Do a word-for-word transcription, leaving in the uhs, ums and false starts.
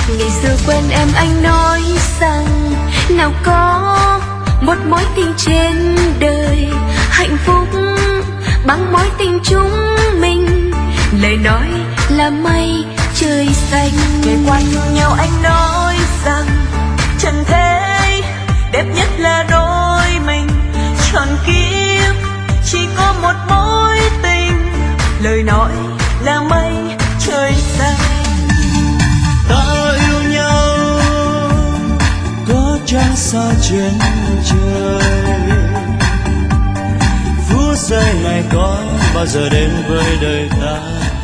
Ngày xưa quen em anh nói rằng nào có một mối tình trên đời hạnh phúc bằng mối tình chúng mình. Lời nói là mây trời xanh. Ngày qua thương nhau anh nói rằng trần thế đẹp nhất là đôi mình. Trọn kiếp chỉ có một mối tình. Lời nói là mây trời xanh. Ta yêu nhau có trăng sao trên trời. Phút giây này có bao giờ đến với đời ta.